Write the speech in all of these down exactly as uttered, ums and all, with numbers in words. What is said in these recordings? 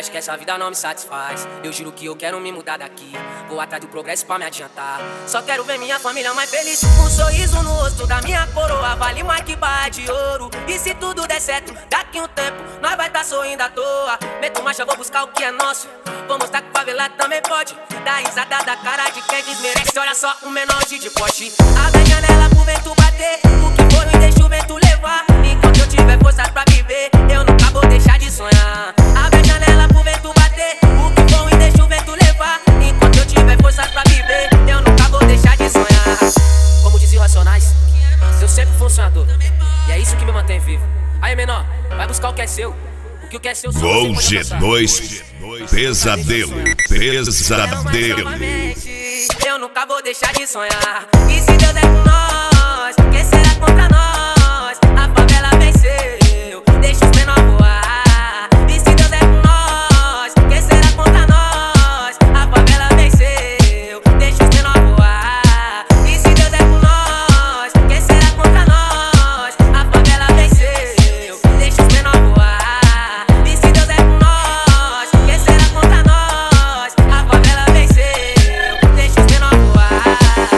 acho que essa vida não me satisfaz. Eu juro que eu quero me mudar daqui. Vou atrás do progresso pra me adiantar. Só quero ver minha família mais feliz. Um sorriso no rosto da minha coroa vale mais que barra de ouro. E se tudo der certo, daqui um tempo nós vai tá sorrindo à toa. Meto marcha, vou buscar o que é nosso. Vou mostrar que o favelado também pode. Dá risada da cara de quem desmerece. Olha só, um menor de poste. Abre a janela pro vento bater. O que for ruim deixa o vento levar. Enquanto eu tiver força pra viver, eu nunca vou deixar de sonhar. Abre a janela pro vento bater. O que for ruim deixa o vento levar. Enquanto eu tiver força pra viver, eu nunca vou deixar de sonhar. Como dizem os Racionais, eu sempre fui um sonhador. E é isso que me mantém vivo. Aí, menor, vai buscar o que é seu. O que o que é seu só Gol G dois, pesadelo, pesadelo. Eu nunca vou deixar de sonhar. E se Deus é com nós, quem será contra nós? A favela venceu, deixa os menor voar. E se Deus é com nós, quem será contra nós? A favela venceu, deixa os menor voar. E se Deus é com nós, quem será contra nós? A favela venceu, deixa os menor voar. E se Deus é com nós, quem será contra nós? A favela venceu, deixa os menor voar.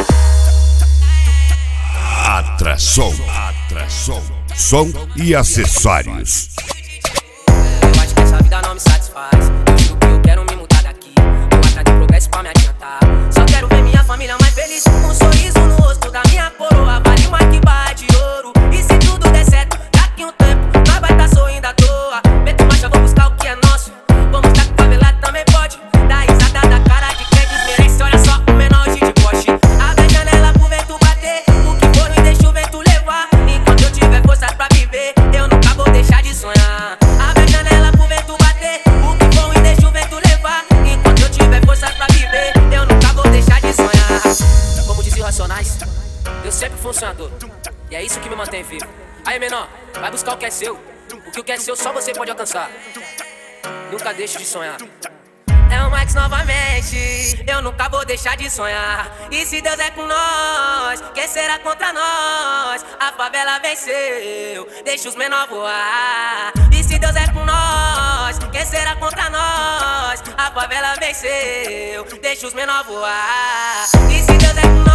Atração, atração, som e acessórios. Eu acho que essa vida não me satisfaz. Eu juro que eu quero me mudar daqui. Vou atrás do progresso pra me adiantar. Só quero ver minha família mais feliz. Um sorriso no rosto da minha coroa vale mais que barra de ouro. E se tudo der certo, daqui um tempo nós vai tá sorrindo à toa. Meto marcha, vou buscar o que é nosso. Vou mostrar que o favelado também pode. Dá risada da cara de quem desmerece. Olha só, um menor de poste. Abre a janela pro vento bater. O que for ruim deixa o vento levar. Enquanto eu tiver força pra viver, eu nunca vou deixar de sonhar. Abre a janela pro vento bater. O que for ruim deixa o vento levar. Enquanto eu tiver força pra viver, eu nunca vou deixar de sonhar. Como dizem os Racionais, eu sempre fui um sonhador. E é isso que me mantém vivo. Aí, menor, vai buscar o que é seu. O que o que é seu só você pode alcançar. Nunca deixe de sonhar. É o Max novamente, eu nunca vou deixar de sonhar. E se Deus é com nós, quem será contra nós? A favela venceu, deixa os menor voar. E se Deus é com nós, quem será contra nós? A favela venceu, deixa os menor voar. E se Deus é com nós,